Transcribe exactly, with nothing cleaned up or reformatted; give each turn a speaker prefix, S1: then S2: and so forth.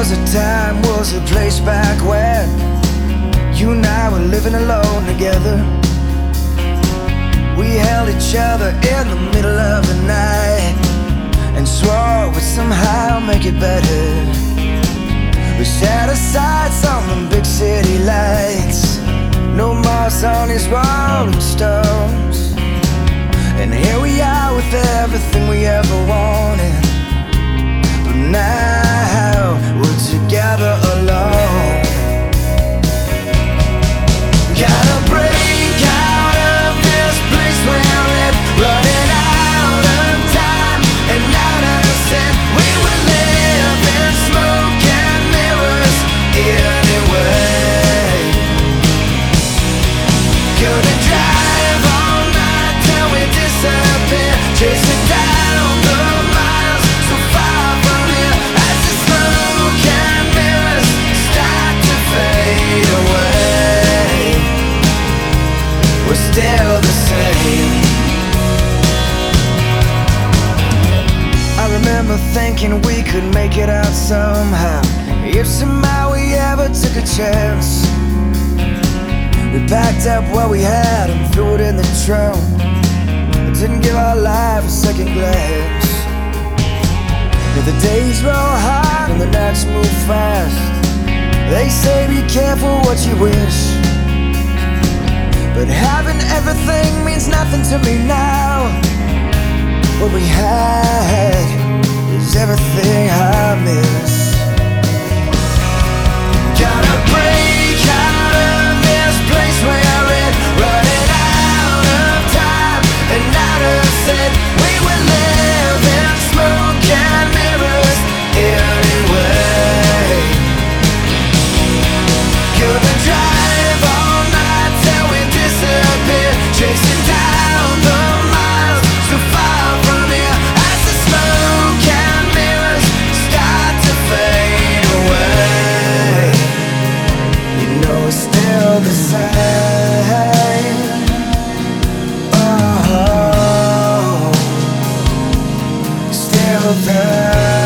S1: was a time, was a place back when you and I were living alone together. We held each other in the middle of the night and swore we'd somehow make it better. We set aside some of the big city lights, no moss on these rolling stones. And here we are with everything we ever wanted, but now we're together alone. Gotta break out of this place we're in, running out of time and out of sin. We would live in smoke and mirrors anyway. Couldn't drive all night till we disappear, chasing down the miles so far from here. As the smoke and mirrors start to fade away, we're still the same. I remember thinking we could make it out somehow, if somehow we ever took a chance. We packed up what we had and threw it in the trunk. Didn't give our life a second glance. Now the days roll hard and the nights move fast. They say be careful what you wish, but having everything means nothing to me now. What we had is everything I miss. Gotta break out of this place we're in, running out of time and out of sin. We would live in smoke and mirrors anyway. Couldn't drive all night till we disappear, chasing down the miles so far from here. As the smoke and mirrors start to fade away, you know it's still the same. Oh, still the